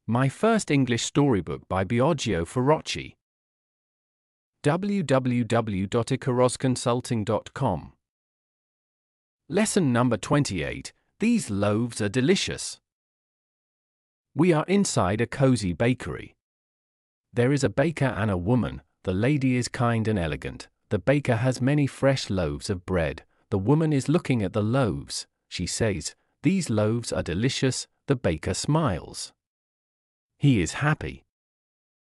My first English storybook by Biagio Ferrocci. www.icarosconsulting.com. Lesson number 28. These loaves are delicious. We are inside a cozy bakery. There is a baker and a woman. The lady is kind and elegant. The baker has many fresh loaves of bread. The woman is looking at the loaves. She says, "These loaves are delicious." The baker smiles. He is happy.